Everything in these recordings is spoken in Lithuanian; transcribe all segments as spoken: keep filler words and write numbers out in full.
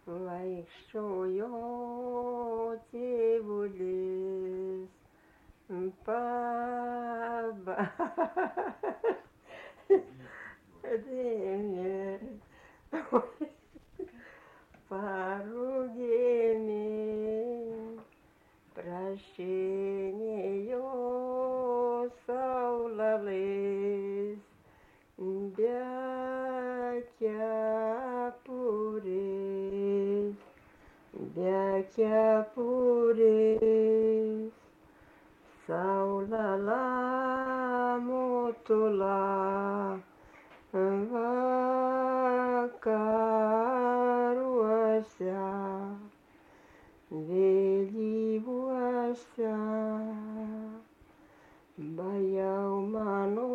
Vaikščiojo tėvulis pabarėme parugėmė prašinėjo saulalais be kepurės, be kepurės. Saulala motula vakaruose, vėlyvuose, bajau mano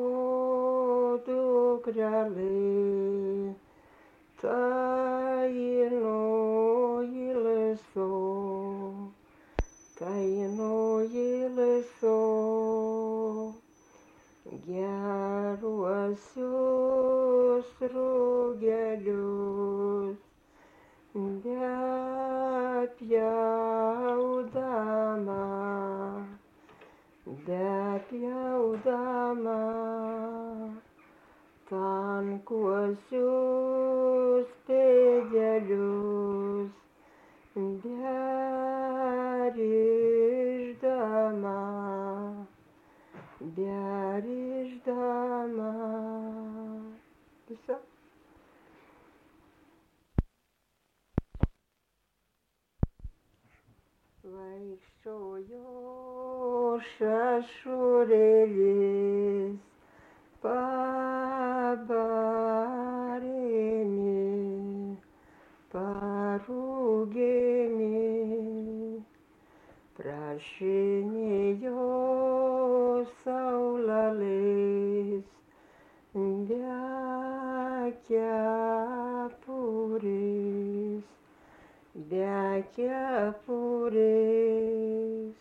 dukrelė, tai no ilso, tai no ilso, geruosius rugelius, bepjaudama, bepjaudama, tankuosius pėdelius, berišdama, berišdama. Visa. Vaikščiojo šešurėlis pabarėme, parugėmė, prašinėjo saulalais be kepurės, be kepurės.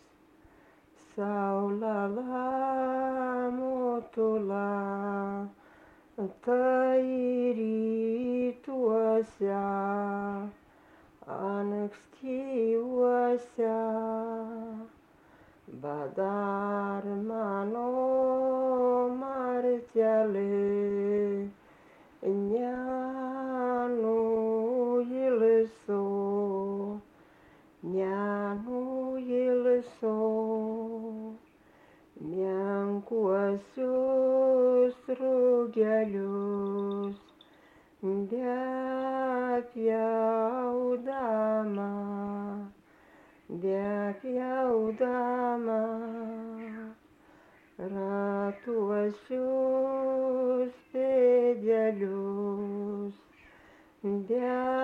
Saulala motula tai rytuose, ankstyvuose, bet dar mano martelė nenuilso, nenuilso, menkuosius rugelius bepjaudama, bepjaudama, ratuosius pėdelius be